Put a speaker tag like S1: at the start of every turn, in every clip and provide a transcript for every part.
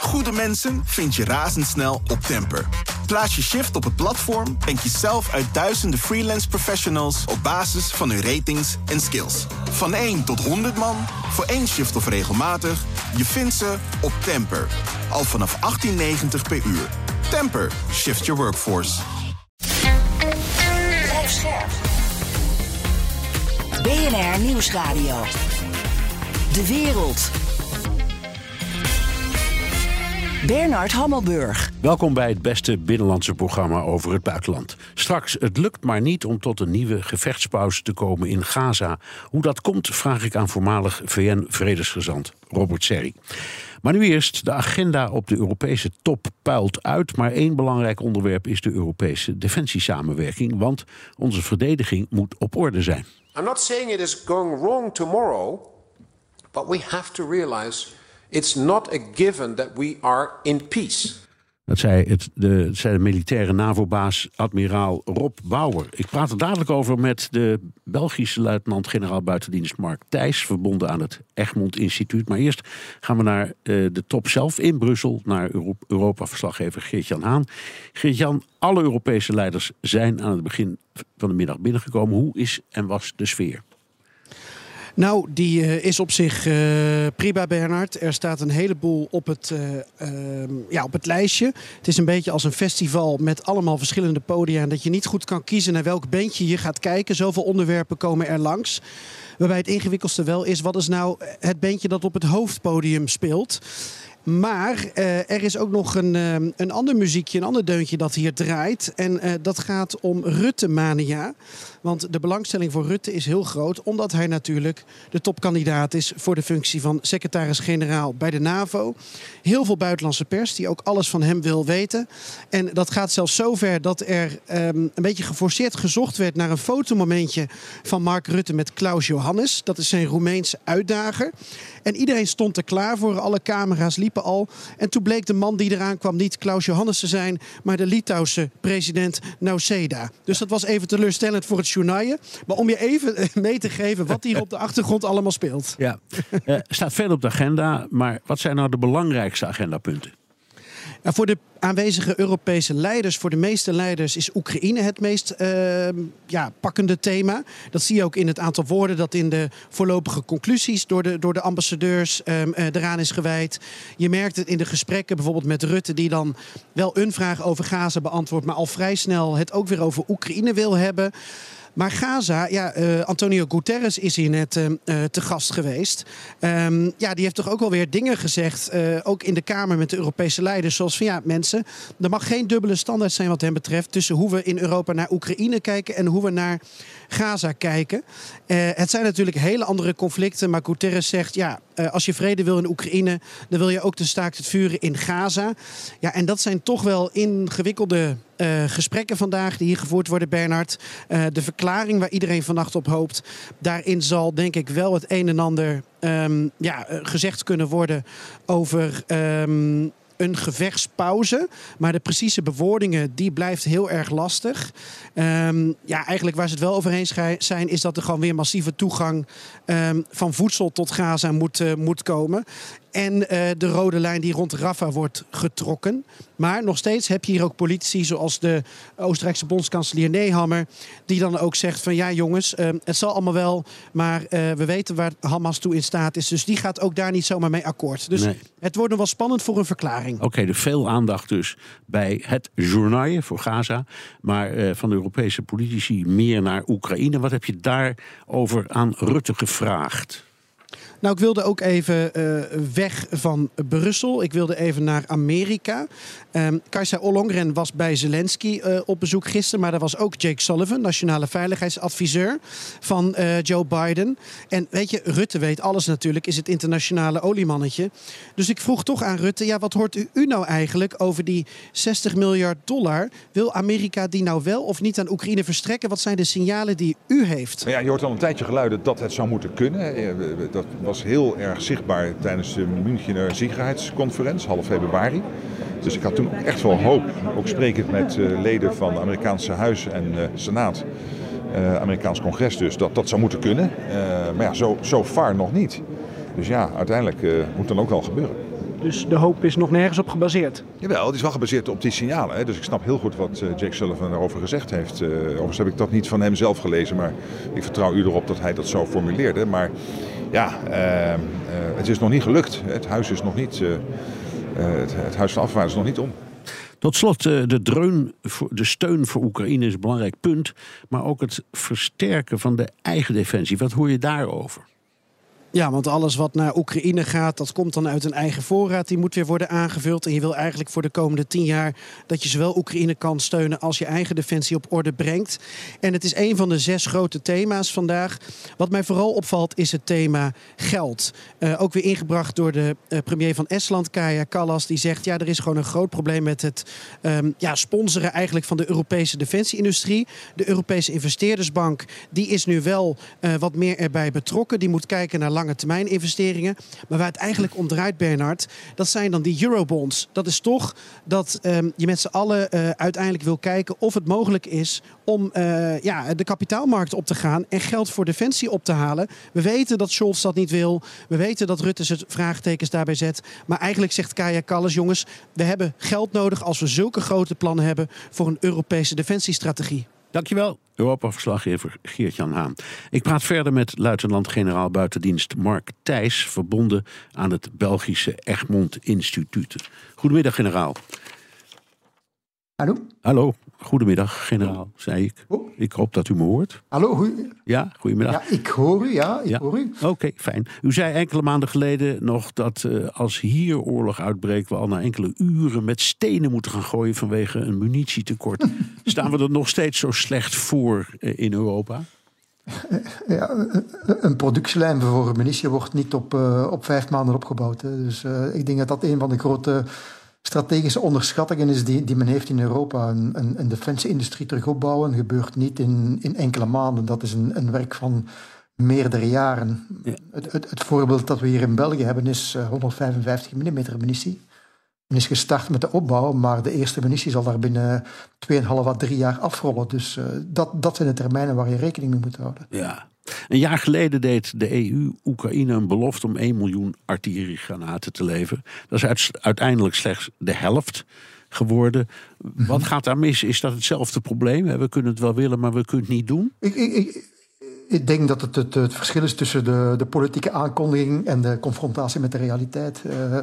S1: Goede mensen vind je razendsnel op Temper. Plaats je shift op het platform en kies zelf uit duizenden freelance professionals op basis van hun ratings en skills. Van 1 tot 100 man, voor 1 shift of regelmatig, je vindt ze op Temper. Al vanaf 18,90 per uur. Temper, shift your workforce.
S2: Blijf scherp. BNR Nieuwsradio. De wereld. Bernard Hammelburg.
S3: Welkom bij het beste binnenlandse programma over het buitenland. Straks, het lukt maar niet om tot een nieuwe gevechtspauze te komen in Gaza. Hoe dat komt, vraag ik aan voormalig VN-vredesgezant Robert Serri. Maar nu eerst, de agenda op de Europese top puilt uit. Maar één belangrijk onderwerp is de Europese defensiesamenwerking. Want onze verdediging moet op orde zijn.
S4: I'm not saying it is going wrong tomorrow, but we have to realize it's not a given that we are in peace.
S3: Dat zei de militaire NAVO-baas admiraal Rob Bauer. Ik praat er dadelijk over met de Belgische luitenant-generaal buitendienst Mark Thijs, verbonden aan het Egmond Instituut. Maar eerst gaan we naar de top zelf in Brussel, naar Europa-verslaggever Geert-Jan Haan. Geert-Jan, alle Europese leiders zijn aan het begin van de middag binnengekomen. Hoe is en was de sfeer?
S5: Nou, die is op zich prima, Bernard. Er staat een heleboel op het lijstje. Het is een beetje als een festival met allemaal verschillende podia. En dat je niet goed kan kiezen naar welk bandje je gaat kijken. Zoveel onderwerpen komen er langs. Waarbij het ingewikkeldste wel is, wat is nou het bandje dat op het hoofdpodium speelt? Maar er is ook nog een ander muziekje, een ander deuntje dat hier draait. En dat gaat om Rutte-mania. Want de belangstelling voor Rutte is heel groot, omdat hij natuurlijk de topkandidaat is voor de functie van secretaris-generaal bij de NAVO. Heel veel buitenlandse pers die ook alles van hem wil weten. En dat gaat zelfs zover dat er een beetje geforceerd gezocht werd naar een fotomomentje van Mark Rutte met Klaus Johannes. Dat is zijn Roemeense uitdager. En iedereen stond er klaar voor, alle camera's liepen al. En toen bleek de man die eraan kwam niet Klaus Johannes te zijn, maar de Litouwse president Nausėda. Dus dat was even teleurstellend voor het journaal. Maar om je even mee te geven wat hier op de achtergrond allemaal speelt. Ja,
S3: staat veel op de agenda, maar wat zijn nou de belangrijkste agendapunten?
S5: Voor de aanwezige Europese leiders, voor de meeste leiders, is Oekraïne het meest pakkende thema. Dat zie je ook in het aantal woorden dat in de voorlopige conclusies door de ambassadeurs eraan is gewijd. Je merkt het in de gesprekken bijvoorbeeld met Rutte, die dan wel een vraag over Gaza beantwoordt, maar al vrij snel het ook weer over Oekraïne wil hebben. Maar Gaza, Antonio Guterres is hier net te gast geweest. Die heeft toch ook alweer dingen gezegd, ook in de Kamer met de Europese leiders. Zoals van mensen, er mag geen dubbele standaard zijn wat hem betreft tussen hoe we in Europa naar Oekraïne kijken en hoe we naar Gaza kijken. Het zijn natuurlijk hele andere conflicten, maar Guterres zegt, als je vrede wil in Oekraïne, dan wil je ook de staakt het vuren in Gaza. Ja, en dat zijn toch wel ingewikkelde gesprekken vandaag die hier gevoerd worden, Bernard. De verklaring waar iedereen vannacht op hoopt, daarin zal denk ik wel het een en ander gezegd kunnen worden over een gevechtspauze. Maar de precieze bewoordingen, die blijft heel erg lastig. Eigenlijk waar ze het wel over eens zijn, is dat er gewoon weer massieve toegang van voedsel tot Gaza moet komen. En de rode lijn die rond Rafah wordt getrokken. Maar nog steeds heb je hier ook politici zoals de Oostenrijkse bondskanselier Nehammer, die dan ook zegt van jongens, het zal allemaal wel, maar we weten waar Hamas toe in staat is. Dus die gaat ook daar niet zomaar mee akkoord. Dus Het wordt nog wel spannend voor een verklaring.
S3: Oké, er veel aandacht dus bij het journaal voor Gaza. Maar van de Europese politici meer naar Oekraïne. Wat heb je daarover aan Rutte gevraagd?
S5: Nou, ik wilde ook even weg van Brussel. Ik wilde even naar Amerika. Kajsa Ollongren was bij Zelensky op bezoek gisteren. Maar er was ook Jake Sullivan, nationale veiligheidsadviseur van Joe Biden. En weet je, Rutte weet alles natuurlijk, is het internationale oliemannetje. Dus ik vroeg toch aan Rutte, wat hoort u nou eigenlijk over die $60 miljard? Wil Amerika die nou wel of niet aan Oekraïne verstrekken? Wat zijn de signalen die u heeft?
S6: Nou je hoort al een tijdje geluiden dat het zou moeten kunnen. Dat was heel erg zichtbaar tijdens de Münchener Sicherheidsconferentie, half februari. Dus ik had toen ook echt wel hoop, ook sprekend met leden van het Amerikaanse Huis en Senaat, Amerikaans congres dus, dat zou moeten kunnen. Maar zo far nog niet. Dus uiteindelijk moet dan ook wel gebeuren.
S7: Dus de hoop is nog nergens op gebaseerd.
S6: Jawel, het is wel gebaseerd op die signalen. Hè? Dus ik snap heel goed wat Jake Sullivan daarover gezegd heeft. Overigens heb ik dat niet van hem zelf gelezen, maar ik vertrouw u erop dat hij dat zo formuleerde. Maar ja, het is nog niet gelukt. Het huis is nog niet, het huis van afwaarts is nog niet om.
S3: Tot slot, de steun voor Oekraïne is een belangrijk punt. Maar ook het versterken van de eigen defensie. Wat hoor je daarover?
S5: Ja, want alles wat naar Oekraïne gaat, dat komt dan uit een eigen voorraad. Die moet weer worden aangevuld. En je wil eigenlijk voor de komende 10 jaar dat je zowel Oekraïne kan steunen als je eigen defensie op orde brengt. En het is een van de 6 grote thema's vandaag. Wat mij vooral opvalt is het thema geld. Ook weer ingebracht door de premier van Estland, Kaja Kallas. Die zegt, ja, er is gewoon een groot probleem met het sponsoren eigenlijk van de Europese defensieindustrie. De Europese investeerdersbank, die is nu wel wat meer erbij betrokken. Die moet kijken naar lange termijn investeringen. Maar waar het eigenlijk om draait, Bernard, dat zijn dan die eurobonds. Dat is toch dat je met z'n allen uiteindelijk wil kijken of het mogelijk is om de kapitaalmarkt op te gaan en geld voor defensie op te halen. We weten dat Scholz dat niet wil. We weten dat Rutte zijn vraagtekens daarbij zet. Maar eigenlijk zegt Kaja Kallas, jongens, we hebben geld nodig als we zulke grote plannen hebben voor een Europese defensiestrategie.
S3: Dankjewel, Europa-verslaggever Geert-Jan Haan. Ik praat verder met luitenant-generaal buitendienst Mark Thijs, verbonden aan het Belgische Egmont Instituut. Goedemiddag, generaal.
S8: Hallo?
S3: Hallo, goedemiddag, generaal, zei ik.
S8: Oh.
S3: Ik hoop dat u me hoort.
S8: Hallo,
S3: Ja, goedemiddag.
S8: Ja, ik hoor u, hoor u.
S3: Oké, fijn. U zei enkele maanden geleden nog dat als hier oorlog uitbreekt, we al na enkele uren met stenen moeten gaan gooien vanwege een munitietekort. Staan we er nog steeds zo slecht voor in Europa?
S8: Ja, een productielijn voor munitie wordt niet op 5 maanden opgebouwd. Hè. Dus ik denk dat dat een van de grote strategische onderschattingen is die men heeft in Europa. Een defensieindustrie terug opbouwen gebeurt niet in enkele maanden. Dat is een werk van meerdere jaren. Ja. Het voorbeeld dat we hier in België hebben is 155 mm munitie. Men is gestart met de opbouw, maar de eerste munitie zal daar binnen 2,5 à 3 jaar afrollen. Dus dat zijn de termijnen waar je rekening mee moet houden.
S3: Ja. Een jaar geleden deed de EU Oekraïne een belofte om 1 miljoen artilleriegranaten te leveren. Dat is uiteindelijk slechts de helft geworden. Wat gaat daar mis? Is dat hetzelfde probleem? We kunnen het wel willen, maar we kunnen het niet doen?
S8: Ik denk dat het verschil is tussen de politieke aankondiging en de confrontatie met de realiteit.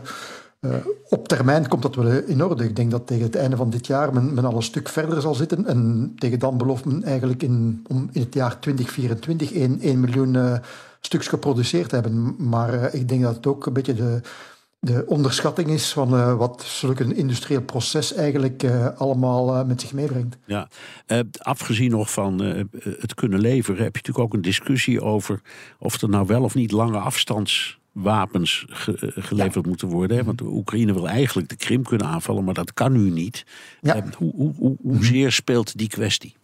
S8: Op termijn komt dat wel in orde. Ik denk dat tegen het einde van dit jaar men al een stuk verder zal zitten. En tegen dan belooft men eigenlijk om in het jaar 2024 1 miljoen stuks geproduceerd te hebben. Maar ik denk dat het ook een beetje de onderschatting is van wat zulk een industrieel proces eigenlijk allemaal met zich meebrengt.
S3: Ja, afgezien nog van het kunnen leveren, heb je natuurlijk ook een discussie over of er nou wel of niet lange afstandswapens geleverd moeten worden. Hè? Want de Oekraïne wil eigenlijk de Krim kunnen aanvallen, maar dat kan nu niet. Ja. Hoezeer speelt die kwestie?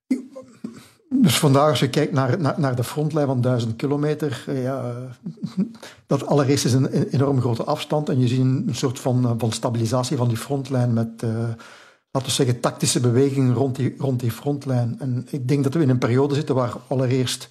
S8: Dus vandaag, als je kijkt naar de frontlijn van 1000 kilometer, dat allereerst is een enorm grote afstand. En je ziet een soort van stabilisatie van die frontlijn met, laten we zeggen, tactische bewegingen rond die frontlijn. En ik denk dat we in een periode zitten waar allereerst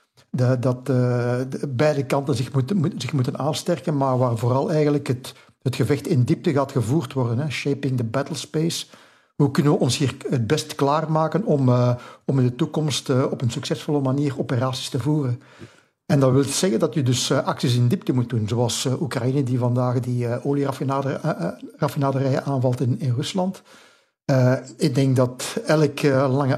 S8: beide kanten zich moeten aansterken, maar waar vooral eigenlijk het gevecht in diepte gaat gevoerd worden. Hè? Shaping the battle space. Hoe kunnen we ons hier het best klaarmaken om in de toekomst op een succesvolle manier operaties te voeren? En dat wil zeggen dat je dus acties in diepte moet doen, zoals Oekraïne die vandaag die olieraffinaderijen aanvalt in Rusland. Ik denk dat elke lange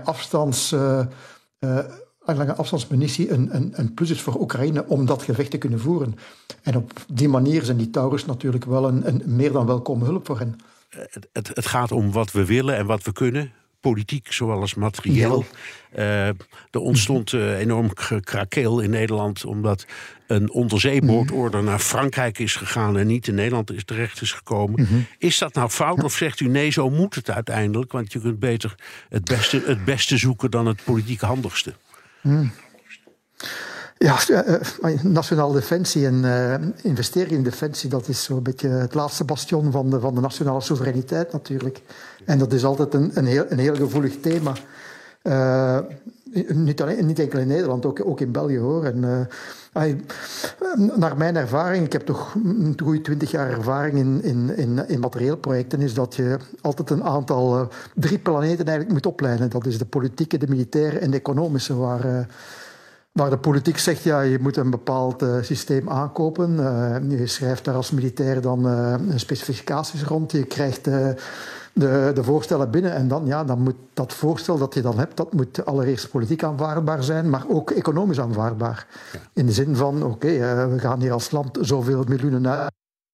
S8: afstandsmunitie een plus is voor Oekraïne om dat gevecht te kunnen voeren. En op die manier zijn die Taurus natuurlijk wel een meer dan welkome hulp voor hen.
S3: Het gaat om wat we willen en wat we kunnen. Politiek zowel als materieel. Er ontstond enorm gekrakeel in Nederland omdat een onderzeebootorder naar Frankrijk is gegaan en niet in Nederland terecht is gekomen. Is dat nou fout of zegt u nee, zo moet het uiteindelijk? Want je kunt beter het beste zoeken dan het politiek handigste.
S8: Ja, nationale defensie en investeren in defensie, dat is zo'n beetje het laatste bastion van de nationale soevereiniteit natuurlijk. En dat is altijd een heel gevoelig thema. Niet enkel in Nederland, ook in België hoor. En, naar mijn ervaring, ik heb toch een goede 20 jaar ervaring in materieel projecten, is dat je altijd een aantal 3 planeten eigenlijk moet opleiden. Dat is de politieke, de militaire en de economische, waar de politiek zegt, ja, je moet een bepaald systeem aankopen. Je schrijft daar als militair dan specificaties rond. Je krijgt de voorstellen binnen en dan moet dat voorstel dat je dan hebt, dat moet allereerst politiek aanvaardbaar zijn, maar ook economisch aanvaardbaar. Ja. In de zin van, we gaan hier als land zoveel miljoenen uit.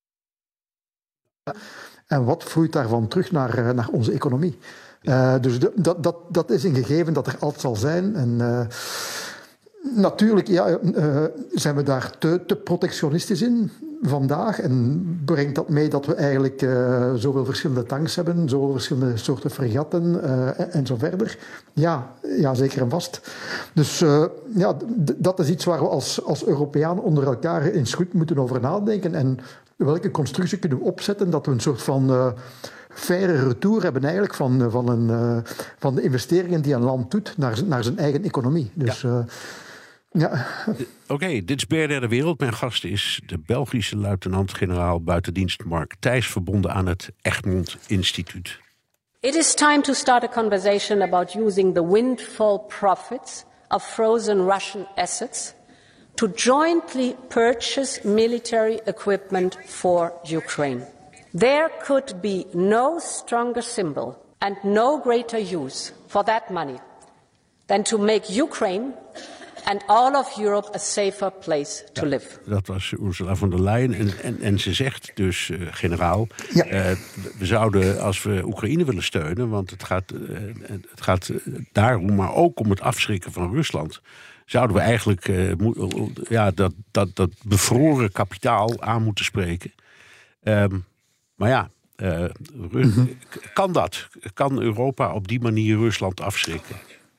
S8: En wat vloeit daarvan terug naar onze economie? Dus dat is een gegeven dat er altijd zal zijn. En natuurlijk zijn we daar te protectionistisch in vandaag. En brengt dat mee dat we eigenlijk zoveel verschillende tanks hebben, zoveel verschillende soorten fregatten en zo verder. Ja, zeker en vast. Dus dat is iets waar we als Europeanen onder elkaar eens goed moeten over nadenken. En welke constructie kunnen we opzetten dat we een soort van faire retour hebben eigenlijk van de investeringen die een land doet naar zijn eigen economie. Dus ja.
S3: Oké, dit is BNR De Wereld. Mijn gast is de Belgische luitenant-generaal buitendienst Mark Thijs, verbonden aan het Egmont Instituut.
S9: It is time to start a conversation about using the windfall profits of frozen Russian assets to jointly purchase military equipment for Ukraine. There could be no stronger symbol and no greater use for that money than to make Ukraine and all of Europe a safer place to live.
S3: Dat was Ursula von der Leyen. En ze zegt dus, generaal, we zouden, als we Oekraïne willen steunen, want het gaat daarom, maar ook om het afschrikken van Rusland, zouden we eigenlijk dat bevroren kapitaal aan moeten spreken. Maar ja, kan dat? Kan Europa op die manier Rusland afschrikken?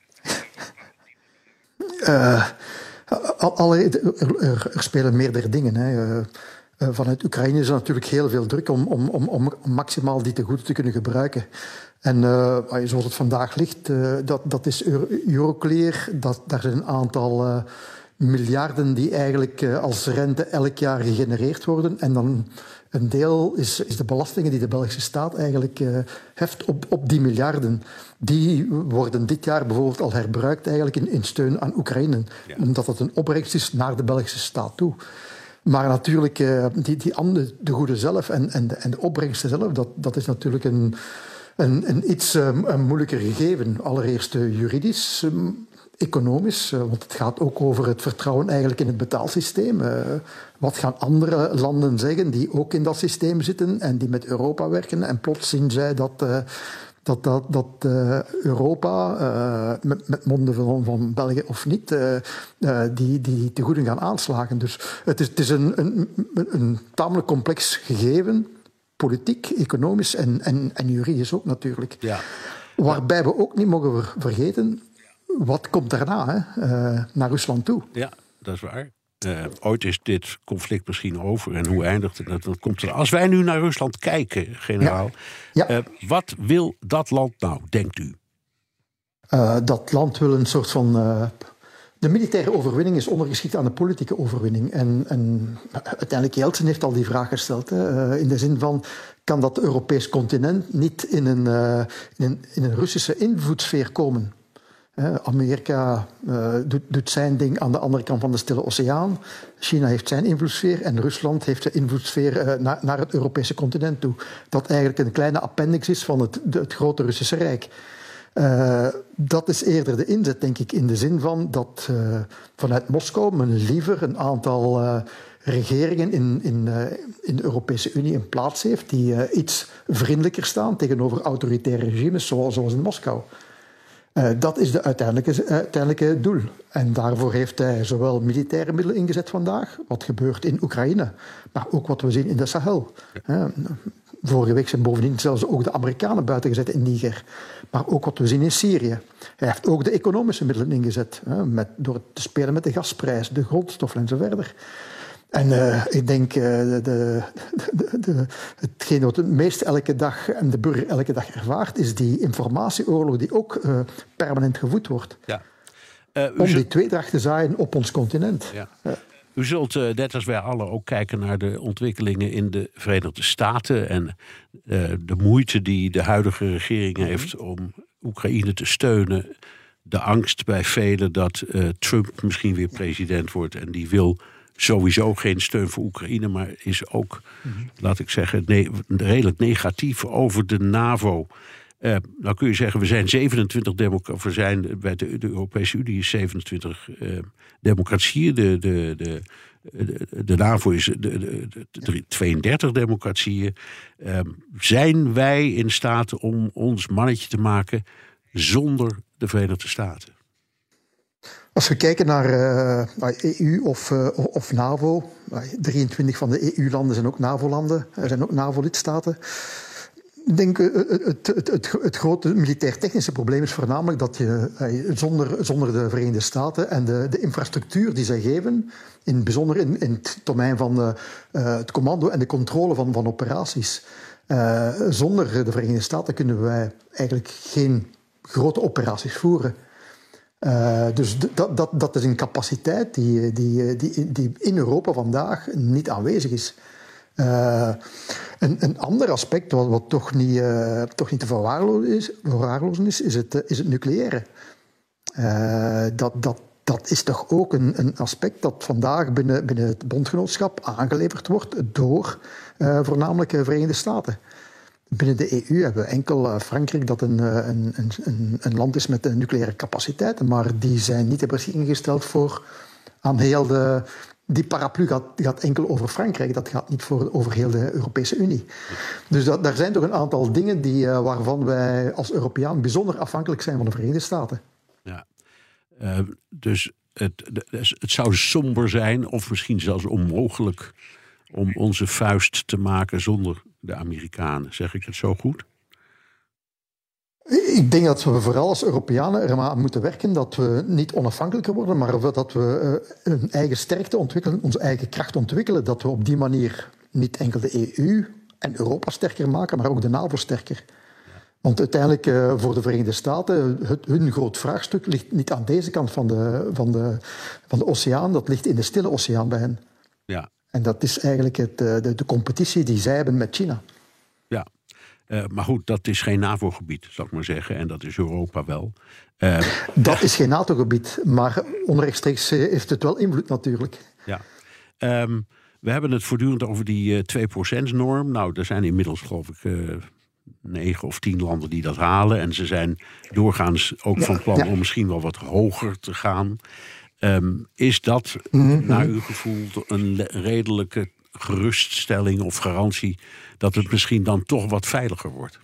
S8: Er spelen meerdere dingen. Hè. Vanuit Oekraïne is er natuurlijk heel veel druk om maximaal die tegoeden te kunnen gebruiken. En zoals het vandaag ligt, dat is Euroclear. Daar zijn een aantal miljarden die eigenlijk als rente elk jaar gegenereerd worden. En dan een deel is de belastingen die de Belgische staat eigenlijk heft op die miljarden. Die worden dit jaar bijvoorbeeld al herbruikt eigenlijk in steun aan Oekraïne. Ja. Omdat het een opbrengst is naar de Belgische staat toe. Maar natuurlijk, de goede zelf en de opbrengsten zelf, dat is natuurlijk een iets moeilijker gegeven. Allereerst juridisch, economisch, want het gaat ook over het vertrouwen eigenlijk in het betaalsysteem. Wat gaan andere landen zeggen die ook in dat systeem zitten en die met Europa werken? En plots zien zij dat Europa, met monden van België of niet, die tegoeden gaan aanslagen. Dus het is een tamelijk complex gegeven, politiek, economisch en juridisch ook natuurlijk. Ja. Waarbij we ook niet mogen vergeten, wat komt daarna naar Rusland toe?
S3: Ja, dat is waar. Ooit is dit conflict misschien over. En hoe eindigt het? Dat komt er. Als wij nu naar Rusland kijken, generaal. Ja. Wat wil dat land nou, denkt u?
S8: Dat land wil een soort van... de militaire overwinning is ondergeschikt aan de politieke overwinning. En uiteindelijk Yeltsin heeft al die vraag gesteld. In de zin van, kan dat Europees continent niet in een Russische invloedssfeer komen? Amerika doet zijn ding aan de andere kant van de Stille Oceaan. China heeft zijn invloedssfeer en Rusland heeft de invloedssfeer naar het Europese continent toe. Dat eigenlijk een kleine appendix is van het grote Russische Rijk. Dat is eerder de inzet, denk ik, in de zin van dat vanuit Moskou men liever een aantal regeringen in de Europese Unie een plaats heeft die iets vriendelijker staan tegenover autoritaire regimes zoals in Moskou. Dat is de uiteindelijke doel. En daarvoor heeft hij zowel militaire middelen ingezet vandaag, wat gebeurt in Oekraïne, maar ook wat we zien in de Sahel. Vorige week zijn bovendien zelfs ook de Amerikanen buiten gezet in Niger. Maar ook wat we zien in Syrië. Hij heeft ook de economische middelen ingezet, door te spelen met de gasprijs, de grondstoffen en zo verder. En ik denk hetgeen wat het meest elke dag en de burger elke dag ervaart, is die informatieoorlog die ook permanent gevoed wordt.
S3: Ja.
S8: Om die tweedracht te zaaien op ons continent.
S3: Ja. U zult, net als wij allen, ook kijken naar de ontwikkelingen in de Verenigde Staten en de moeite die de huidige regering heeft om Oekraïne te steunen. De angst bij velen dat Trump misschien weer president wordt en die wil sowieso geen steun voor Oekraïne, maar is ook, laat ik zeggen, redelijk negatief over de NAVO. Nou kun je zeggen, we zijn 27 democratieën. We zijn bij de Europese Unie is 27 democratieën. De NAVO is 32 democratieën. Zijn wij in staat om ons mannetje te maken zonder de Verenigde Staten?
S8: Als we kijken naar EU of NAVO, 23 van de EU-landen zijn ook NAVO-landen, er zijn ook NAVO-lidstaten. Ik denk het grote militair-technische probleem is voornamelijk dat je zonder de Verenigde Staten en de infrastructuur die zij geven, in bijzonder in het domein van het commando en de controle van operaties, zonder de Verenigde Staten kunnen wij eigenlijk geen grote operaties voeren. Dus dat is een capaciteit die in Europa vandaag niet aanwezig is. Een ander aspect wat toch niet te verwaarlozen is het nucleaire. Dat is toch ook een aspect dat vandaag binnen het bondgenootschap aangeleverd wordt door voornamelijk de Verenigde Staten. Binnen de EU hebben we enkel Frankrijk dat een land is met nucleaire capaciteiten, maar die zijn niet ter beschikking gesteld voor aan heel die paraplu gaat enkel over Frankrijk, dat gaat niet over heel de Europese Unie. Dus daar zijn toch een aantal dingen waarvan wij als Europeaan bijzonder afhankelijk zijn van de Verenigde Staten.
S3: Ja, dus het zou somber zijn of misschien zelfs onmogelijk om onze vuist te maken zonder de Amerikanen. Zeg ik het zo goed?
S8: Ik denk dat we vooral als Europeanen er maar aan moeten werken dat we niet onafhankelijker worden, maar dat we een eigen sterkte ontwikkelen, onze eigen kracht ontwikkelen. Dat we op die manier niet enkel de EU en Europa sterker maken, maar ook de NAVO sterker. Want uiteindelijk voor de Verenigde Staten, hun groot vraagstuk ligt niet aan deze kant van de oceaan, dat ligt in de Stille Oceaan bij hen.
S3: Ja. En
S8: dat is eigenlijk de competitie die zij hebben met China.
S3: Ja. Maar goed, dat is geen NAVO-gebied, zal ik maar zeggen. En dat is Europa wel.
S8: Dat is geen NATO-gebied, maar onrechtstreeks heeft het wel invloed natuurlijk.
S3: Ja. We hebben het voortdurend over die 2%-norm. Nou, er zijn inmiddels, geloof ik, 9 of 10 landen die dat halen. En ze zijn doorgaans ook van plan om misschien wel wat hoger te gaan. Is dat, naar uw gevoel, een redelijke geruststelling of garantie dat het misschien dan toch wat veiliger wordt?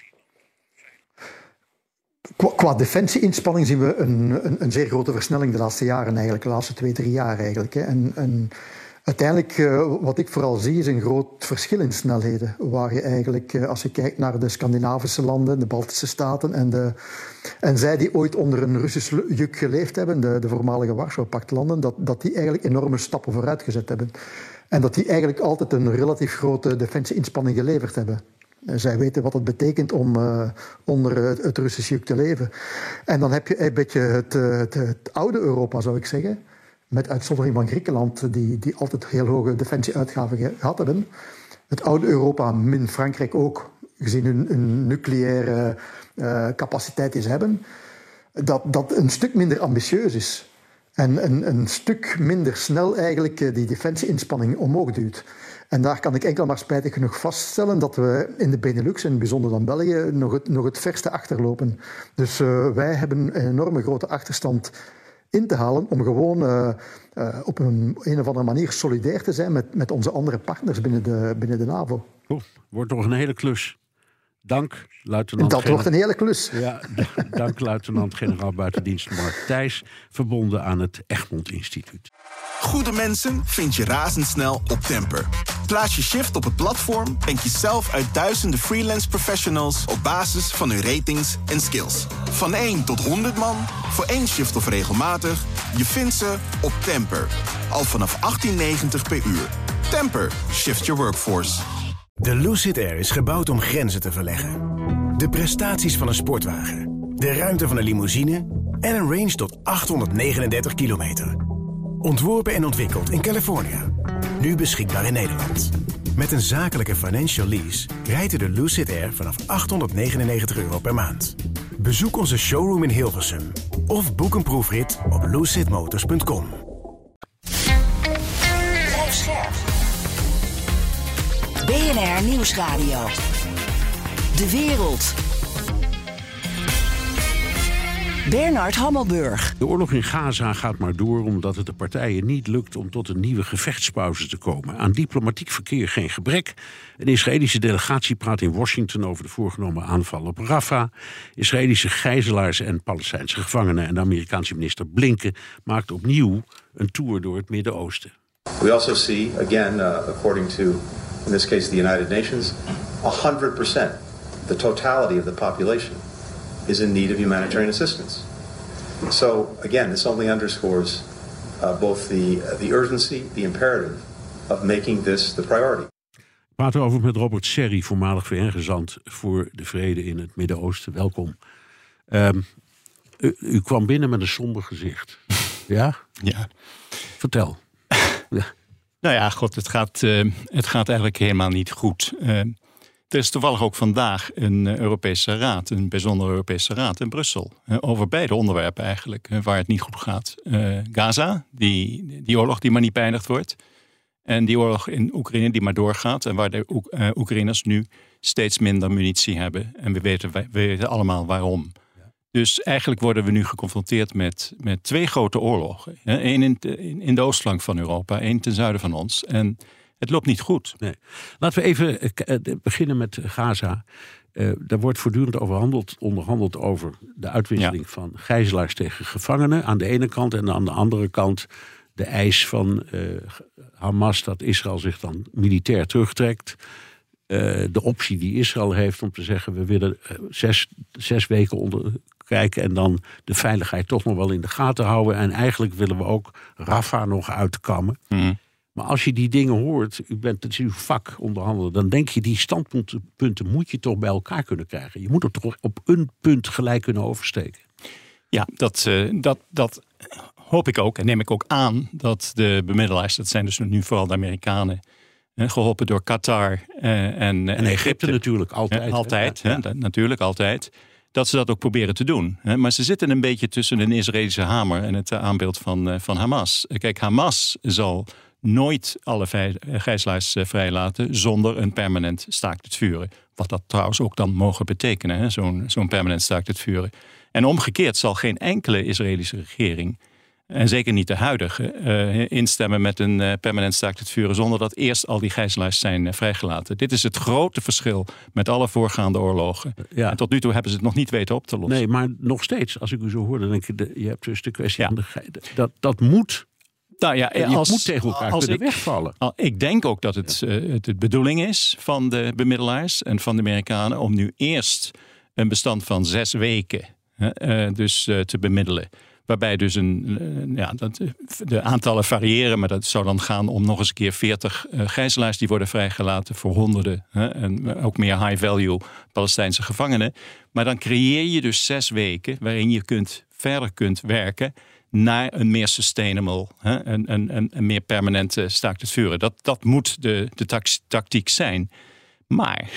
S8: Qua defensie-inspanning zien we een zeer grote versnelling de laatste jaren eigenlijk, de laatste 2-3 jaar eigenlijk. Hè. En uiteindelijk, wat ik vooral zie, is een groot verschil in snelheden. Waar je eigenlijk, als je kijkt naar de Scandinavische landen, de Baltische Staten en zij die ooit onder een Russisch juk geleefd hebben, de voormalige Warschau-pactlanden, dat die eigenlijk enorme stappen vooruit gezet hebben. En dat die eigenlijk altijd een relatief grote defensie-inspanning geleverd hebben. Zij weten wat het betekent om onder het Russische juk te leven. En dan heb je een beetje het oude Europa, zou ik zeggen. Met uitzondering van Griekenland, die altijd heel hoge defensieuitgaven gehad hebben. Het oude Europa, min Frankrijk ook, gezien hun nucleaire capaciteit die ze hebben. Dat een stuk minder ambitieus is. En een stuk minder snel eigenlijk die defensie-inspanning omhoog duwt. En daar kan ik enkel maar spijtig genoeg vaststellen dat we in de Benelux, en bijzonder dan België, nog het verste achterlopen. Dus wij hebben een enorme grote achterstand in te halen om gewoon op een of andere manier solidair te zijn met onze andere partners binnen de NAVO.
S3: Wordt nog een hele klus. Dank, luitenant.
S8: Dat wordt een hele klus.
S3: Ja, dank, luitenant-generaal buitendienst Mark Thijs, verbonden aan het Egmond Instituut.
S1: Goede mensen vind je razendsnel op Temper. Plaats je shift op het platform en kies zelf uit duizenden freelance professionals op basis van hun ratings en skills. Van 1 tot 100 man, voor 1 shift of regelmatig, Je vindt ze op Temper. Al vanaf $18,90 per uur. Temper, shift your workforce.
S10: De Lucid Air is gebouwd om grenzen te verleggen. De prestaties van een sportwagen, de ruimte van een limousine en een range tot 839 kilometer. Ontworpen en ontwikkeld in Californië. Nu beschikbaar in Nederland. Met een zakelijke financial lease rijdt u de Lucid Air vanaf €899 per maand. Bezoek onze showroom in Hilversum of boek een proefrit op lucidmotors.com.
S2: Blijf scherp. BNR Nieuwsradio. De wereld. Bernard Hammelburg.
S3: De oorlog in Gaza gaat maar door omdat het de partijen niet lukt om tot een nieuwe gevechtspauze te komen. Aan diplomatiek verkeer geen gebrek. Een Israëlische delegatie praat in Washington over de voorgenomen aanval op Rafah. Israëlische gijzelaars en Palestijnse gevangenen en de Amerikaanse minister Blinken maakt opnieuw een tour door het Midden-Oosten.
S11: We also see, again, according to, in this case, the United Nations, 100%, the totality of the population is in need of humanitarian assistance. So, again, this only underscores both the urgency, the imperative of making this the priority.
S3: We praten over met Robert Serry, voormalig VN-gezant voor de vrede in het Midden-Oosten. Welkom. U kwam binnen met een somber gezicht. Ja?
S12: Ja.
S3: Vertel. Ja.
S12: Nou ja, god, het gaat eigenlijk helemaal niet goed. Er is toevallig ook vandaag een Europese raad, een bijzondere Europese raad in Brussel. Over beide onderwerpen eigenlijk, waar het niet goed gaat. Gaza, die oorlog die maar niet beëindigd wordt. En die oorlog in Oekraïne die maar doorgaat. En waar de Oekraïners nu steeds minder munitie hebben. En we weten allemaal waarom. Ja. Dus eigenlijk worden we nu geconfronteerd met twee grote oorlogen. Eén in de oostflank van Europa, één ten zuiden van ons. En het loopt niet goed.
S3: Nee. Laten we even beginnen met Gaza. Daar wordt voortdurend onderhandeld over de uitwisseling van gijzelaars tegen gevangenen aan de ene kant. En aan de andere kant de eis van Hamas dat Israël zich dan militair terugtrekt. De optie die Israël heeft om te zeggen we willen 6 weken onder kijken en dan de veiligheid toch nog wel in de gaten houden. En eigenlijk willen we ook Rafah nog uitkammen. Mm-hmm. Maar als je die dingen hoort, het is uw vak onderhandelen, dan denk je die standpunten moet je toch bij elkaar kunnen krijgen. Je moet er toch op een punt gelijk kunnen oversteken.
S12: Ja, dat hoop ik ook en neem ik ook aan dat de bemiddelaars, dat zijn dus nu vooral de Amerikanen, geholpen door Qatar en
S3: Egypte natuurlijk, altijd.
S12: Altijd, natuurlijk altijd. Dat ze dat ook proberen te doen. Maar ze zitten een beetje tussen een Israëlische hamer en het aanbeeld van Hamas. Kijk, Hamas zal nooit alle gijzelaars vrijlaten zonder een permanent staakt het vuren. Wat dat trouwens ook dan mogen betekenen, zo'n permanent staakt het vuren. En omgekeerd zal geen enkele Israëlische regering, en zeker niet de huidige, instemmen met een permanent staakt het vuren zonder dat eerst al die gijzelaars zijn vrijgelaten. Dit is het grote verschil met alle voorgaande oorlogen. Ja. En tot nu toe hebben ze het nog niet weten op te lossen.
S3: Nee, maar nog steeds, als ik u zo hoor, dan denk je, je hebt dus de kwestie van dat moet. Nou ja, je moet tegen elkaar kunnen wegvallen.
S12: Ik denk ook dat het de bedoeling is van de bemiddelaars en van de Amerikanen om nu eerst een bestand van 6 weken te bemiddelen. Waarbij dus de aantallen variëren, maar dat zou dan gaan om nog eens een keer 40 gijzelaars die worden vrijgelaten voor honderden. En ook meer high-value Palestijnse gevangenen. Maar dan creëer je dus 6 weken waarin je verder kunt werken naar een meer sustainable, een meer permanente staakt het vuren. Dat moet de tactiek zijn. Maar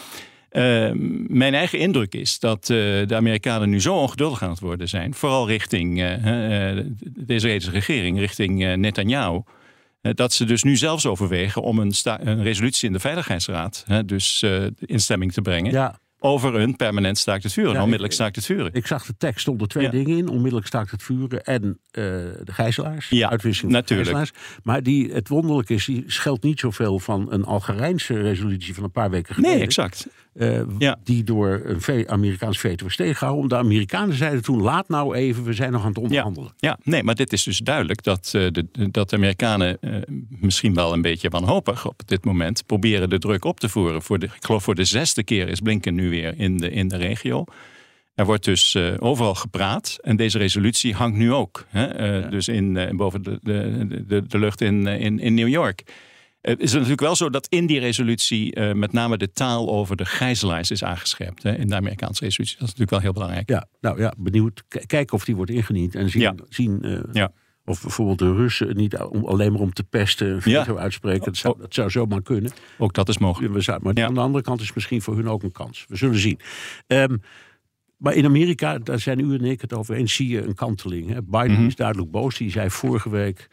S12: mijn eigen indruk is dat de Amerikanen nu zo ongeduldig aan het worden zijn, vooral richting de Israëlische regering, richting Netanyahu, dat ze dus nu zelfs overwegen om een resolutie in de Veiligheidsraad instemming te brengen. Ja. Over een permanent staakt het vuren, onmiddellijk staakt het vuren.
S3: Ik zag de tekst, stonden 2 dingen in. Onmiddellijk staakt het vuren en de gijzelaars.
S12: Ja,
S3: uitwisseling van gijzelaars. Maar het wonderlijke is, die scheldt niet zoveel van een Algerijnse resolutie van een paar weken geleden.
S12: Nee, exact.
S3: Die door een Amerikaans veto was tegengehouden. De Amerikanen zeiden toen, laat nou even, we zijn nog aan het onderhandelen.
S12: Ja, nee, maar dit is dus duidelijk dat de Amerikanen misschien wel een beetje wanhopig op dit moment proberen de druk op te voeren. Ik geloof voor de 6e keer is Blinken nu weer in de regio. Er wordt dus overal gepraat. En deze resolutie hangt nu ook. Dus boven de lucht in New York. Het is natuurlijk wel zo dat in die resolutie met name de taal over de gijzelaars is aangescherpt. In de Amerikaanse resolutie. Dat is natuurlijk wel heel belangrijk.
S3: Ja, nou ja, benieuwd. Kijken of die wordt ingediend. En zien of bijvoorbeeld de Russen niet alleen maar om te pesten een veto uitspreken. Dat zou zomaar kunnen.
S12: Ook dat is mogelijk.
S3: Maar aan de andere kant is het misschien voor hun ook een kans. We zullen zien. Maar in Amerika, daar zijn u en ik het over eens, zie je een kanteling. Hè? Biden is duidelijk boos. Die zei vorige week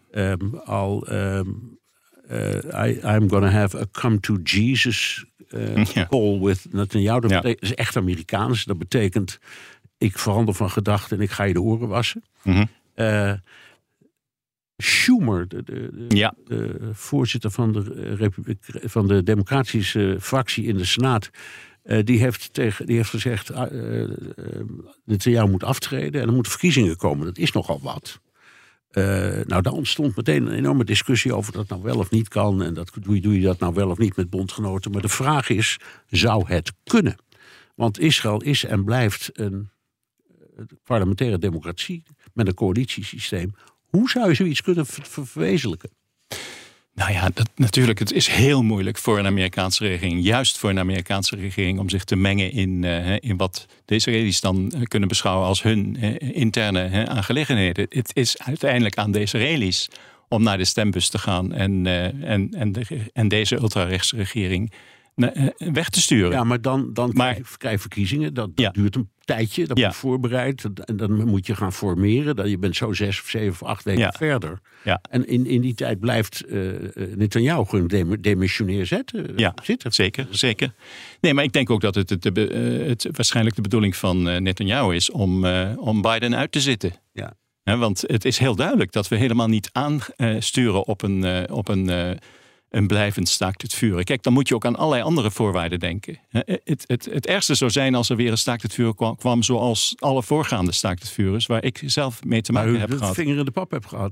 S3: I'm gonna have a come to Jesus call with Netanyahu. Dat is echt Amerikaans. Dat betekent, ik verander van gedachten en ik ga je de oren wassen. Schumer, de voorzitter van de democratische fractie in de Senaat, die heeft gezegd, Netanyahu moet aftreden en er moeten verkiezingen komen. Dat is nogal wat. Nou, daar ontstond meteen een enorme discussie over dat nou wel of niet kan. En doe je dat nou wel of niet met bondgenoten. Maar de vraag is, zou het kunnen? Want Israël is en blijft een parlementaire democratie met een coalitiesysteem. Hoe zou je zoiets kunnen verwezenlijken?
S12: Nou ja, natuurlijk, het is heel moeilijk voor een Amerikaanse regering, juist voor een Amerikaanse regering, om zich te mengen in wat de Israëli's dan kunnen beschouwen als hun interne aangelegenheden. Het is uiteindelijk aan de Israëli's om naar de stembus te gaan en deze ultrarechtse regering weg te sturen.
S3: Ja, maar dan krijg je verkiezingen. Dat duurt een tijdje. Dat moet voorbereid. En dan moet je gaan formeren. Je bent zo 6 of 7 of 8 weken verder. Ja. En in die tijd blijft Netanyahu gewoon demissionair zitten.
S12: Zeker. Nee, maar ik denk ook dat het waarschijnlijk de bedoeling van Netanyahu is om Biden uit te zitten. Ja. Want het is heel duidelijk dat we helemaal niet aansturen op een blijvend staakt het vuren. Kijk, dan moet je ook aan allerlei andere voorwaarden denken. Het ergste zou zijn als er weer een staakt het vuren kwam zoals alle voorgaande staakt het vuren, waar ik zelf mee te maken heb gehad.
S3: Vinger in de pap heb gehad.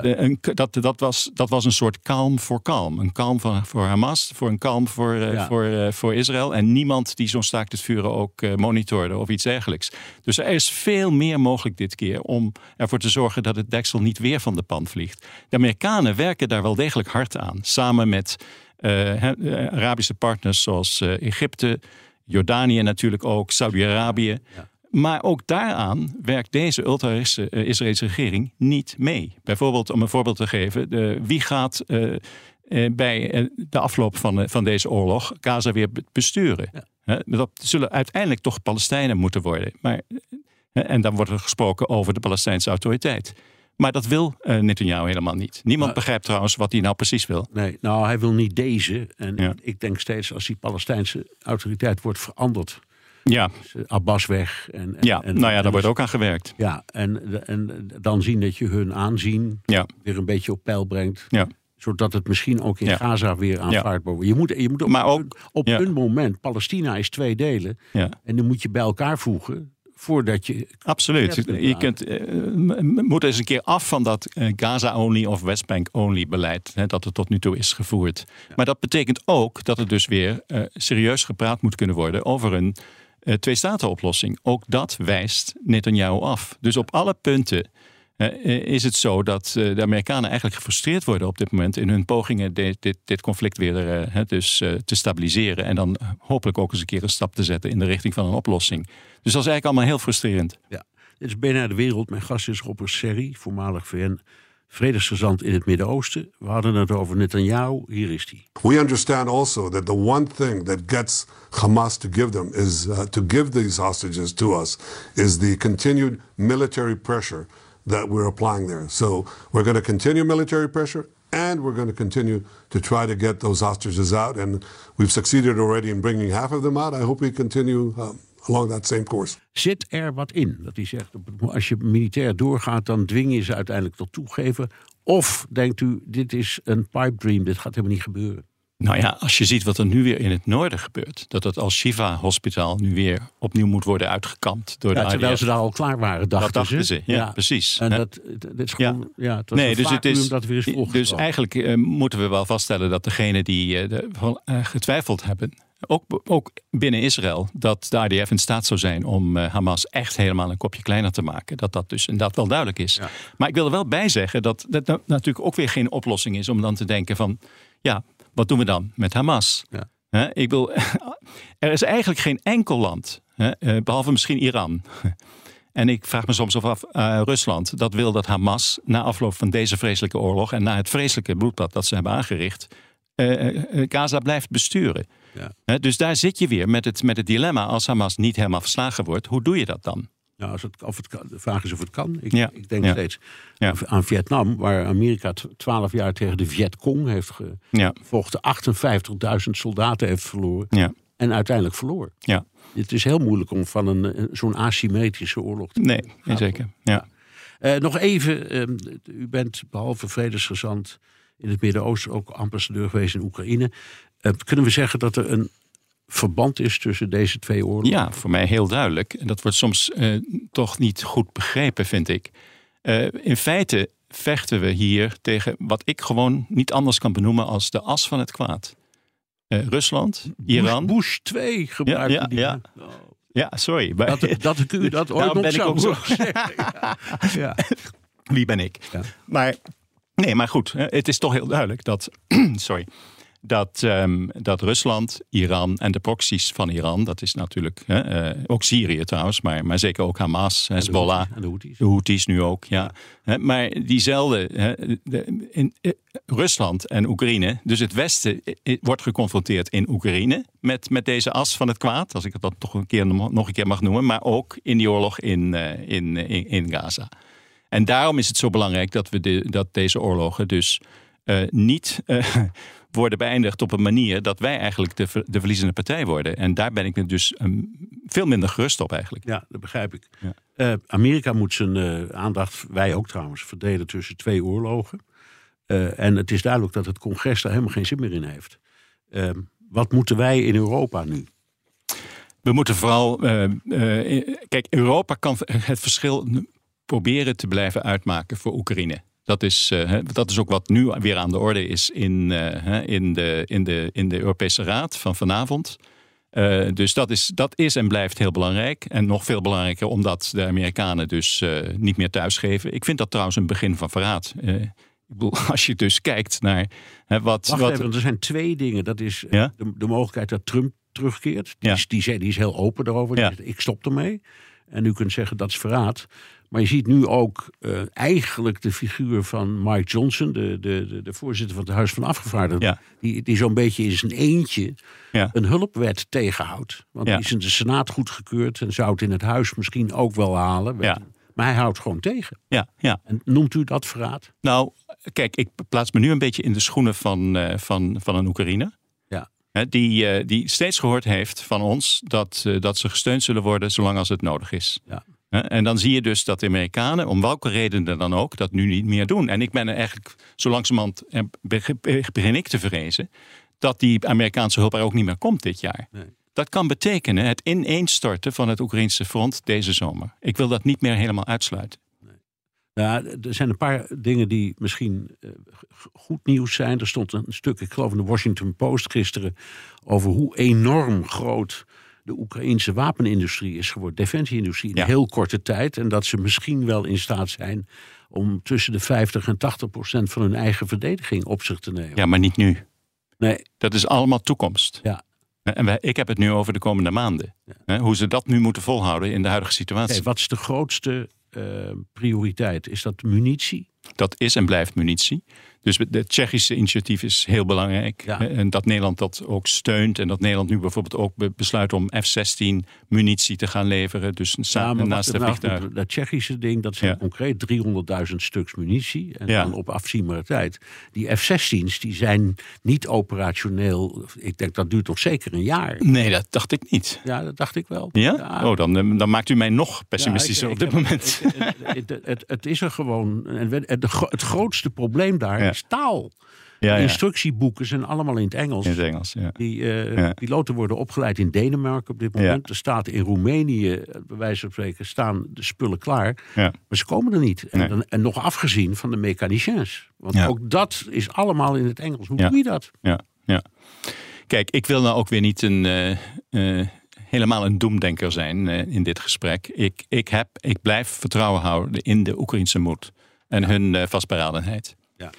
S12: Dat was een soort kalm voor kalm. Een kalm voor Hamas, voor een kalm voor Israël. En niemand die zo'n staakt het vuren ook monitorde of iets dergelijks. Dus er is veel meer mogelijk dit keer om ervoor te zorgen dat het deksel niet weer van de pan vliegt. De Amerikanen werken daar wel degelijk hard aan. Samen met Arabische partners zoals Egypte, Jordanië natuurlijk ook, Saudi-Arabië. Ja. Maar ook daaraan werkt deze ultra-rechtse Israëlse regering niet mee. Bijvoorbeeld, om een voorbeeld te geven, wie gaat bij de afloop van deze oorlog Gaza weer besturen? Ja. Dat zullen uiteindelijk toch Palestijnen moeten worden. En dan wordt er gesproken over de Palestijnse autoriteit. Maar dat wil Netanyahu helemaal niet. Niemand begrijpt trouwens wat hij nou precies wil.
S3: Nee, nou hij wil niet deze. En ik denk steeds als die Palestijnse autoriteit wordt veranderd. Ja. Dus Abbas weg.
S12: Daar wordt ook aan gewerkt.
S3: Ja, en dan zien dat je hun aanzien weer een beetje op peil brengt. Ja. Zodat het misschien ook in Gaza weer aanvaardbaar wordt. Je moet op een moment, Palestina is 2 delen. Ja. En dan moet je bij elkaar voegen. Voordat je...
S12: Absoluut. Je moet eens een keer af van dat Gaza-only of Westbank-only beleid. Dat er tot nu toe is gevoerd. Ja. Maar dat betekent ook dat er dus weer serieus gepraat moet kunnen worden over een 2-staten-oplossing. Ook dat wijst Netanyahu af. Dus op alle punten is het zo dat de Amerikanen eigenlijk gefrustreerd worden op dit moment in hun pogingen dit conflict weer te stabiliseren. En dan hopelijk ook eens een keer een stap te zetten in de richting van een oplossing. Dus dat is eigenlijk allemaal heel frustrerend.
S3: Ja, dit is BNR De Wereld. Mijn gast is Robert Serri, voormalig VN-vredesgezant in het Midden-Oosten. We hadden het over Netanyahu. Hier is hij.
S13: We understand also that the one thing that gets Hamas to give them is to give these hostages to us is the continued military pressure that we're applying there. So we're going to continue military pressure and we're going to continue to try to get those hostages out. And we've succeeded already in bringing half of them out. I hope we continue along that same course.
S3: Zit er wat in? Dat hij zegt, als je militair doorgaat, dan dwing je ze uiteindelijk tot toegeven. Of denkt u, dit is een pipe dream, dit gaat helemaal niet gebeuren?
S12: Nou ja, als je ziet wat er nu weer in het noorden gebeurt. Dat het Al-Shifa-hospitaal nu weer opnieuw moet worden uitgekampt door de IDF.
S3: Terwijl ze daar al klaar waren, dachten ze.
S12: Ja, precies.
S3: En dat is gewoon, het was een vacuüm dat weer is volgekomen.
S12: Dus eigenlijk moeten we wel vaststellen dat degenen die getwijfeld hebben ook binnen Israël, dat de IDF in staat zou zijn om Hamas echt helemaal een kopje kleiner te maken. Dat dus inderdaad wel duidelijk is. Ja. Maar ik wil er wel bij zeggen dat natuurlijk ook weer geen oplossing is om dan te denken van, ja, wat doen we dan met Hamas? Ja. Er is eigenlijk geen enkel land, behalve misschien Iran. En ik vraag me soms af, Rusland, dat wil dat Hamas na afloop van deze vreselijke oorlog en na het vreselijke bloedbad dat ze hebben aangericht, Gaza blijft besturen. Ja. Dus daar zit je weer met het dilemma, als Hamas niet helemaal verslagen wordt, hoe doe je dat dan?
S3: Ja, de vraag is of het kan. Ik denk steeds aan Vietnam, waar Amerika 12 jaar tegen de Vietcong heeft gevochten, 58.000 soldaten heeft verloren en uiteindelijk verloor. Ja. Het is heel moeilijk om van zo'n asymmetrische oorlog te
S12: gaan. Nee, zeker. Ja.
S3: Nog even, u bent behalve vredesgezant in het Midden-Oosten ook ambassadeur geweest in Oekraïne. Kunnen we zeggen dat er een verband is tussen deze twee oorlogen?
S12: Ja, voor mij heel duidelijk. En dat wordt soms toch niet goed begrepen, vind ik. In feite vechten we hier tegen wat ik gewoon niet anders kan benoemen als de as van het kwaad. Rusland, Iran.
S3: Bush 2 gebruikte die.
S12: Ja. Ja, sorry.
S3: Dat ik u dat ooit nog zou zeggen.
S12: Ja. Wie ben ik? Ja. Maar goed, het is toch heel duidelijk dat, dat Rusland, Iran en de proxies van Iran, dat is natuurlijk ook Syrië trouwens, maar zeker ook Hamas, Hezbollah,
S3: de
S12: Houthis nu ook. Ja. Maar diezelfde, Rusland en Oekraïne, dus het Westen wordt geconfronteerd in Oekraïne met deze as van het kwaad, als ik dat toch nog een keer mag noemen, maar ook in die oorlog in Gaza. En daarom is het zo belangrijk dat deze oorlogen dus niet worden beëindigd op een manier dat wij eigenlijk de verliezende partij worden. En daar ben ik dus veel minder gerust op eigenlijk.
S3: Ja, dat begrijp ik. Ja. Amerika moet zijn aandacht, wij ook trouwens, verdelen tussen twee oorlogen. En het is duidelijk dat het congres daar helemaal geen zin meer in heeft. Wat moeten wij in Europa nu?
S12: We moeten vooral... kijk, Europa kan het verschil proberen te blijven uitmaken voor Oekraïne. Dat is ook wat nu weer aan de orde is in de Europese Raad van vanavond. Dus dat is en blijft heel belangrijk. En nog veel belangrijker omdat de Amerikanen dus niet meer thuisgeven. Ik vind dat trouwens een begin van verraad. Ik bedoel, als je dus kijkt naar
S3: Wacht even, er zijn twee dingen. Dat is de mogelijkheid dat Trump terugkeert. Die is heel open daarover. Ja. Die zegt, ik stop ermee. En u kunt zeggen dat is verraad. Maar je ziet nu ook eigenlijk de figuur van Mike Johnson, de voorzitter van het Huis van Afgevaardigden, die zo'n beetje in zijn eentje een hulpwet tegenhoudt. Want die is in de Senaat goedgekeurd en zou het in het Huis misschien ook wel halen. Maar hij houdt gewoon tegen.
S12: Ja.
S3: En noemt u dat verraad?
S12: Nou, kijk, ik plaats me nu een beetje in de schoenen van een Oekraïne. Die steeds gehoord heeft van ons dat ze gesteund zullen worden zolang als het nodig is. Ja. En dan zie je dus dat de Amerikanen, om welke reden dan ook, dat nu niet meer doen. En ik ben er eigenlijk, zo langzamerhand begin ik te vrezen, dat die Amerikaanse hulp er ook niet meer komt dit jaar. Nee. Dat kan betekenen het ineenstorten van het Oekraïnse front deze zomer. Ik wil dat niet meer helemaal uitsluiten.
S3: Nee. Ja, er zijn een paar dingen die misschien goed nieuws zijn. Er stond een stuk, ik geloof in de Washington Post gisteren, over hoe enorm groot de Oekraïnse wapenindustrie is geworden, defensieindustrie, in een heel korte tijd. En dat ze misschien wel in staat zijn om tussen de 50% en 80% van hun eigen verdediging op zich te nemen.
S12: Ja, maar niet nu.
S3: Nee.
S12: Dat is allemaal toekomst.
S3: Ja.
S12: En ik heb het nu over de komende maanden. Ja. Hoe ze dat nu moeten volhouden in de huidige situatie.
S3: Okay, wat is de grootste prioriteit? Is dat munitie?
S12: Dat is en blijft munitie. Dus het Tsjechische initiatief is heel belangrijk. Ja. En dat Nederland dat ook steunt. En dat Nederland nu bijvoorbeeld ook besluit om F-16 munitie te gaan leveren. Dus samen naast de vliegtuigen.
S3: Dat Tsjechische ding, dat zijn concreet 300.000 stuks munitie. En dan op afzienbare tijd. Die F-16's die zijn niet operationeel. Ik denk dat duurt toch zeker een jaar.
S12: Nee, dat dacht ik niet.
S3: Ja, dat dacht ik wel.
S12: Ja? Ja. Oh, dan maakt u mij nog pessimistischer op dit moment.
S3: Het is er gewoon. Het grootste probleem daar is taal. De instructieboeken zijn allemaal in het Engels.
S12: In het Engels, ja.
S3: Die piloten worden opgeleid in Denemarken op dit moment. Er staat in Roemenië, bij wijze van spreken, staan de spullen klaar. Ja. Maar ze komen er niet. En nog afgezien van de mechaniciens. Want ook dat is allemaal in het Engels. Hoe doe je dat?
S12: Ja. Kijk, ik wil nou ook weer niet helemaal een doemdenker zijn in dit gesprek. Ik blijf vertrouwen houden in de Oekraïnse moed en hun vastberadenheid.
S3: Ja.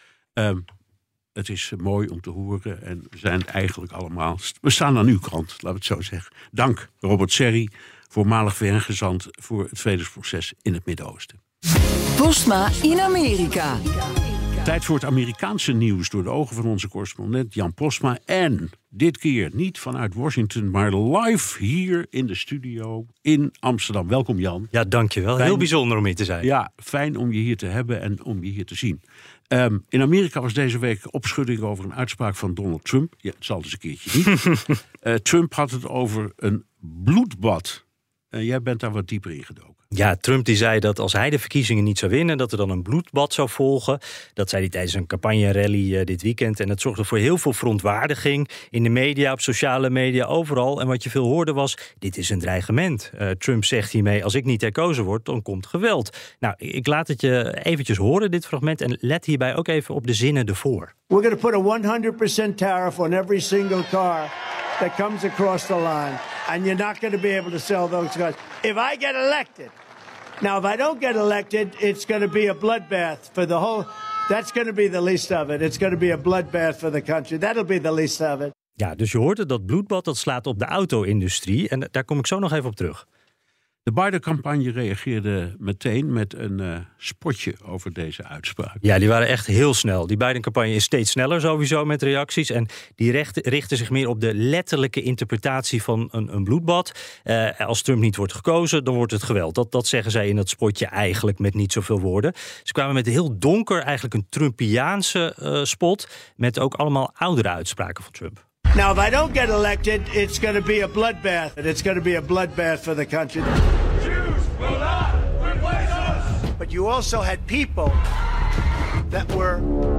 S3: Het is mooi om te horen en we zijn eigenlijk allemaal... We staan aan uw kant, laten we het zo zeggen. Dank Robert Serri, voormalig VN-gezant voor het vredesproces in het Midden-Oosten.
S2: Postma in Amerika.
S3: Tijd voor het Amerikaanse nieuws door de ogen van onze correspondent Jan Postma. En dit keer niet vanuit Washington, maar live hier in de studio in Amsterdam. Welkom Jan.
S14: Ja, dankjewel. Heel bijzonder om hier te zijn.
S3: Ja, fijn om je hier te hebben en om je hier te zien. In Amerika was deze week opschudding over een uitspraak van Donald Trump. Ja, het zal dus een keertje niet. Trump had het over een bloedbad. Jij bent daar wat dieper in gedoken.
S14: Ja, Trump die zei dat als hij de verkiezingen niet zou winnen, dat er dan een bloedbad zou volgen. Dat zei hij tijdens een campagne-rally dit weekend. En dat zorgde voor heel veel verontwaardiging in de media, op sociale media, overal. En wat je veel hoorde was, dit is een dreigement. Trump zegt hiermee, als ik niet herkozen word, dan komt geweld. Nou, ik laat het je eventjes horen, dit fragment. En let hierbij ook even op de zinnen ervoor.
S15: We're going to put a 100% tariff on every single car that comes across the line. And you're not going to be able to sell those cars. If I get elected... Now, if I don't get elected, it's going to be a bloodbath for the whole... That's going to be the least of it. It's going to be a bloodbath for the country. That'll be the least of it.
S14: Ja, dus je hoort dat bloedbad, dat slaat op de auto-industrie. En daar kom ik zo nog even op terug.
S3: De Biden-campagne reageerde meteen met een spotje over deze uitspraak.
S14: Ja, die waren echt heel snel. Die Biden-campagne is steeds sneller sowieso met reacties. En die richten zich meer op de letterlijke interpretatie van een bloedbad. Als Trump niet wordt gekozen, dan wordt het geweld. Dat zeggen zij in dat spotje eigenlijk met niet zoveel woorden. Ze kwamen met heel donker, eigenlijk een Trumpiaanse spot. Met ook allemaal oudere uitspraken van Trump.
S15: Now, if I don't get elected, it's going to be a bloodbath. It's going to be a bloodbath for the country.
S16: Jews will not replace us.
S15: But you also had people that were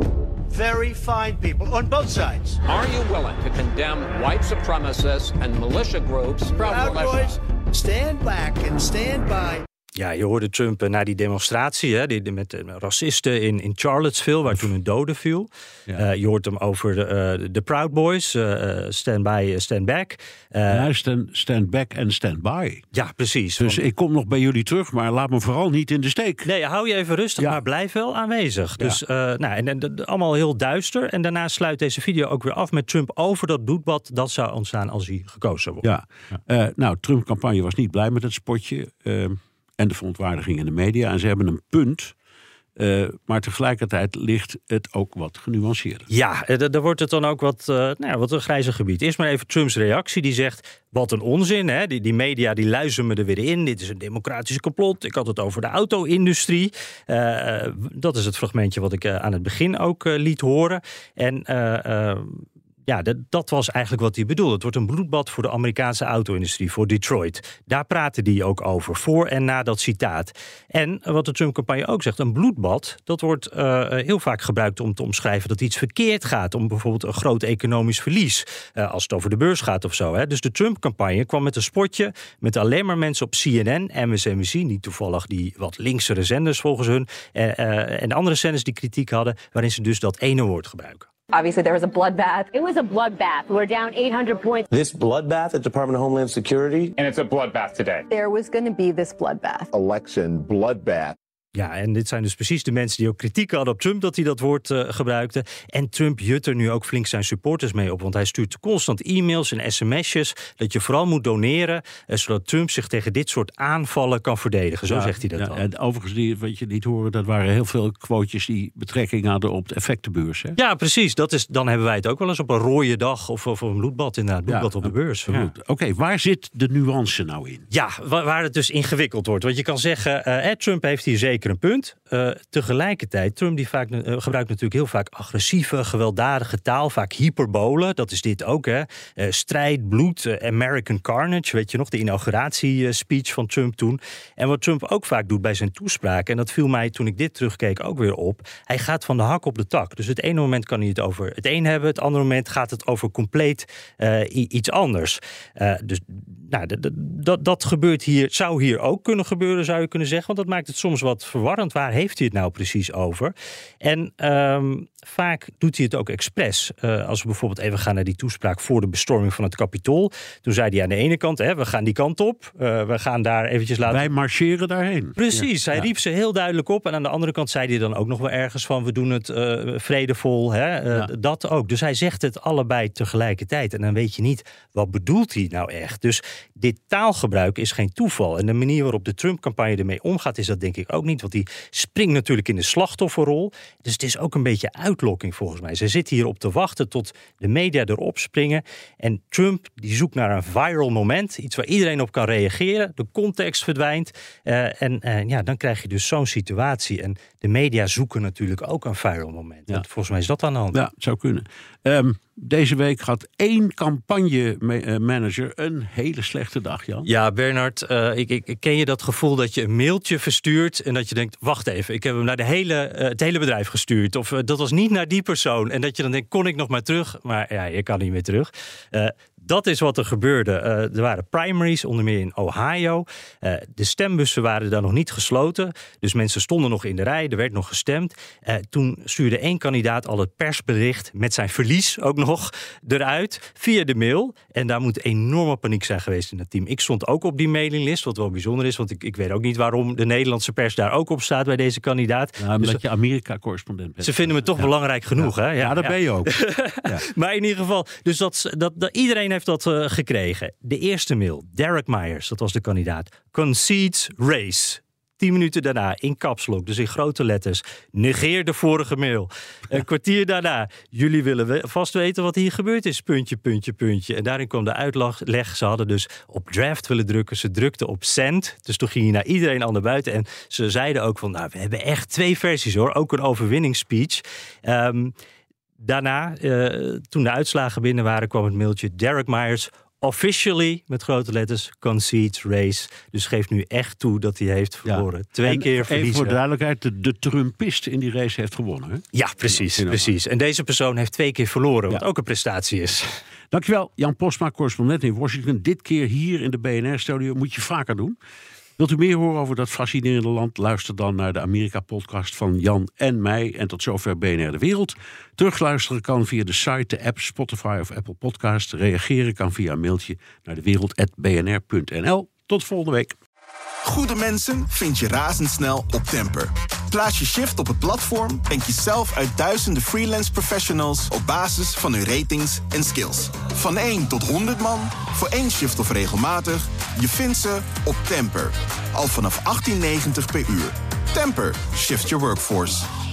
S15: very fine people on both sides.
S17: Are you willing to condemn white supremacists and militia groups?
S15: Proud Boys, stand back and stand by.
S14: Ja, je hoorde Trump na die demonstratie met racisten in Charlottesville, waar toen een dode viel. Ja. Je hoort hem over de Proud Boys, stand by, stand back.
S3: Stand back en stand by.
S14: Ja, precies.
S3: Dus ik kom nog bij jullie terug, maar laat me vooral niet in de steek.
S14: Nee, hou je even rustig, maar blijf wel aanwezig. Ja. Dus allemaal heel duister. En daarna sluit deze video ook weer af met Trump over dat bloedbad. Dat zou ontstaan als hij gekozen wordt.
S3: Ja. Trump-campagne was niet blij met het spotje. En de verontwaardiging in de media. En ze hebben een punt. Maar tegelijkertijd ligt het ook wat genuanceerder.
S14: Ja, daar wordt het dan ook wat een grijzer gebied. Eerst maar even Trumps reactie. Die zegt, wat een onzin. Hè? Die media die luisteren me er weer in. Dit is een democratische complot. Ik had het over de auto-industrie. Dat is het fragmentje wat ik aan het begin ook liet horen. En... dat was eigenlijk wat hij bedoelde. Het wordt een bloedbad voor de Amerikaanse auto-industrie, voor Detroit. Daar praatte hij ook over, voor en na dat citaat. En wat de Trump-campagne ook zegt, een bloedbad, dat wordt heel vaak gebruikt om te omschrijven dat iets verkeerd gaat. Om bijvoorbeeld een groot economisch verlies, als het over de beurs gaat of zo. Hè. Dus de Trump-campagne kwam met een spotje met alleen maar mensen op CNN, MSNBC, niet toevallig die wat linksere zenders volgens hun, en andere zenders die kritiek hadden, waarin ze dus dat ene woord gebruiken.
S18: Obviously, there was a bloodbath. It was a bloodbath. We're down 800 points.
S19: This bloodbath at the Department of Homeland Security?
S20: And it's a bloodbath today.
S18: There was going to be this bloodbath.
S19: Election bloodbath.
S14: Ja, en dit zijn dus precies de mensen die ook kritiek hadden op Trump dat hij dat woord gebruikte. En Trump jut er nu ook flink zijn supporters mee op. Want hij stuurt constant e-mails en sms'jes dat je vooral moet doneren, zodat Trump zich tegen dit soort aanvallen kan verdedigen. Zo zegt hij dat dan.
S3: En overigens, wat je niet horen, dat waren heel veel quotejes die betrekking hadden op de effectenbeurs. Hè?
S14: Ja, precies. Dan hebben wij het ook wel eens op een rode dag of een bloedbad inderdaad. Bloedbad op de beurs. Ja.
S3: Oké, waar zit de nuance nou in?
S14: Ja, waar het dus ingewikkeld wordt. Want je kan zeggen, Trump heeft hier zeker een punt. Tegelijkertijd, Trump die gebruikt natuurlijk heel vaak agressieve, gewelddadige taal, vaak hyperbolen. Dat is dit ook, hè. Strijd, bloed, American carnage, weet je nog, de inauguratiespeech van Trump toen. En wat Trump ook vaak doet bij zijn toespraak, en dat viel mij toen ik dit terugkeek ook weer op, hij gaat van de hak op de tak. Dus het ene moment kan hij het over het een hebben, het andere moment gaat het over compleet iets anders. Dus dat gebeurt hier, zou hier ook kunnen gebeuren, zou je kunnen zeggen, want dat maakt het soms wat verwarrend. Waar heeft hij het nou precies over? En vaak doet hij het ook expres. Als we bijvoorbeeld even gaan naar die toespraak voor de bestorming van het Capitool. Toen zei hij aan de ene kant, we gaan die kant op. We gaan daar eventjes laten...
S3: Wij marcheren daarheen.
S14: Precies, hij riep ze heel duidelijk op. En aan de andere kant zei hij dan ook nog wel ergens van... we doen het vredevol, dat ook. Dus hij zegt het allebei tegelijkertijd. En dan weet je niet, wat bedoelt hij nou echt? Dus dit taalgebruik is geen toeval. En de manier waarop de Trump-campagne ermee omgaat... is dat denk ik ook niet. Want die springt natuurlijk in de slachtofferrol. Dus het is ook een beetje uitlokking volgens mij. Ze zitten hier op te wachten tot de media erop springen. En Trump die zoekt naar een viral moment. Iets waar iedereen op kan reageren. De context verdwijnt. Dan krijg je dus zo'n situatie. En de media zoeken natuurlijk ook een viral moment. Ja. Volgens mij is dat aan de hand.
S3: Ja, het zou kunnen. Deze week had 1 campagnemanager een hele slechte dag, Jan.
S14: Ja, Bernard, ik ken je dat gevoel dat je een mailtje verstuurt... en dat je denkt, wacht even, ik heb hem naar het hele bedrijf gestuurd. Of dat was niet naar die persoon. En dat je dan denkt, kon ik nog maar terug? Maar ja, je kan niet meer terug. Dat is wat er gebeurde. Er waren primaries, onder meer in Ohio. De stembussen waren daar nog niet gesloten. Dus mensen stonden nog in de rij, er werd nog gestemd. Toen stuurde 1 kandidaat al het persbericht... met zijn verlies ook nog eruit, via de mail. En daar moet enorme paniek zijn geweest in het team. Ik stond ook op die mailinglist, wat wel bijzonder is... want ik weet ook niet waarom de Nederlandse pers daar ook op staat... bij deze kandidaat.
S3: Ja, omdat je Amerika-correspondent bent.
S14: Ze vinden me toch belangrijk genoeg, hè?
S3: Ja, dat ben je ook.
S14: Maar in ieder geval, dus dat iedereen heeft dat gekregen. De eerste mail, Derek Myers, dat was de kandidaat. Concedes race. 10 minuten daarna, in caps lock, dus in grote letters. Negeer de vorige mail. Een kwartier daarna, jullie willen vast weten wat hier gebeurd is. Puntje, puntje, puntje. En daarin kwam de uitleg. Ze hadden dus op draft willen drukken. Ze drukten op send. Dus toen ging je naar iedereen al naar buiten. En ze zeiden ook van, nou, we hebben echt 2 versies hoor. Ook een overwinningsspeech. Daarna, toen de uitslagen binnen waren, kwam het mailtje Derek Myers... officially, met grote letters, concedes race. Dus geeft nu echt toe dat hij heeft verloren. Ja. 2 keer verliezen.
S3: Even voor de duidelijkheid, de Trumpist in die race heeft gewonnen. Hè?
S14: Ja, precies. En deze persoon heeft 2 keer verloren, wat ook een prestatie is.
S3: Dankjewel, Jan Postma, correspondent in Washington. Dit keer hier in de BNR-studio. Moet je vaker doen. Wilt u meer horen over dat fascinerende land? Luister dan naar de Amerika-podcast van Jan en mij. En tot zover BNR De Wereld. Terugluisteren kan via de site, de app, Spotify of Apple Podcast. Reageren kan via een mailtje naar dewereld@bnr.nl. Tot volgende week.
S1: Goede mensen vind je razendsnel op Temper. Plaats je shift op het platform en kies zelf uit duizenden freelance professionals op basis van hun ratings en skills. Van 1 tot 100 man, voor 1 shift of regelmatig, je vindt ze op Temper. Al vanaf $18,90 per uur. Temper, shift your workforce.